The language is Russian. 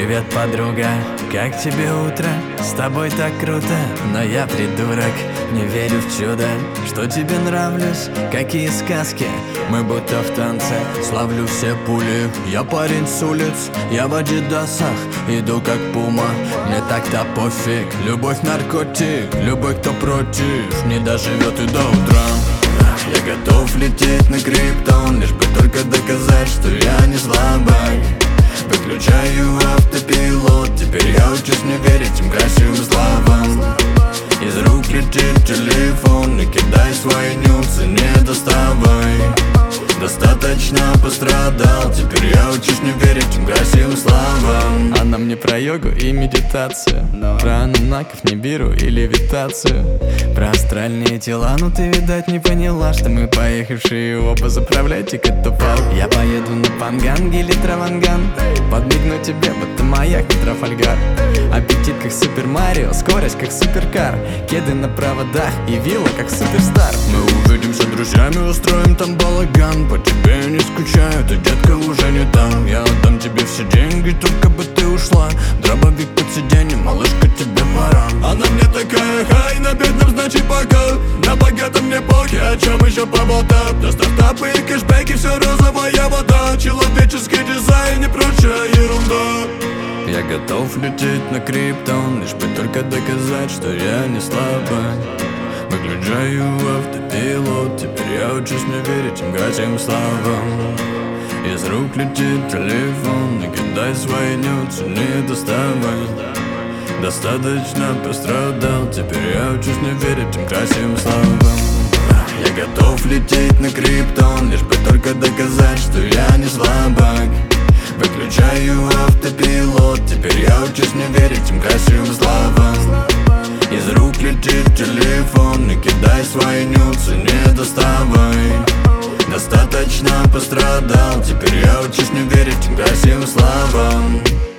Привет, подруга, как тебе утро? С тобой так круто, но я придурок, не верю в чудо. Что тебе нравлюсь? Какие сказки? Мы будто в танце, славлю все пули. Я парень с улиц, я в адидасах, иду как пума, мне так-то пофиг. Любовь наркотик, любой, кто против, не доживет и до утра. Я готов лететь на Криптон, лишь бы только доказать, что я не слабак. Выключаю автопилот, теперь я учусь не верить этим красивым словам. Из рук летит телефон, и кидай свои нюцы, не доставай. Достаточно пострадал, теперь я учусь не верить этим красивым словам. Она мне про йогу и медитацию, про анунаков, нибиру и левитацию, про астральные тела, ну ты, видать, не поняла, что мы поехавшие оба, заправляйте катапалк. Я поеду на Панганге или Траванган, подмигну тебе, будто маяк на Трафальгар. Аппетит как Супер Марио, скорость как суперкар, кеды на проводах и вилла как суперстар. Мы увидимся друзьями, устроим там балаган. По тебе не скучаю, ты, детка, уже не там. Я отдам тебе все деньги, только бы ты ушла. Дробовик под сиденьем, малышка, тебе пора. Она мне такая хай, на бедном значит пока, на богатом мне похер, о чем еще поболтать. Да стартапы и кэшбэки, все розовая вода, человеческий дизайн и прочая ерунда. Я готов лететь на Криптон, лишь бы только доказать, что я не слабак. Выключаю автопилот, теперь я учусь не верить этим красивым словам. Из рук летит телефон, и кидай свои нюцы, не доставай. Достаточно пострадал, теперь я учусь не верить этим красивым словам. Я готов лететь на Криптон, лишь бы только доказать, что я не слабак. Выключаю автопилот, теперь я учусь не верить этим красивым словам. Из рук летит телефон, и кидай свои нюцы, не доставай. Достаточно пострадал, теперь я учусь не верить этим красивым словам.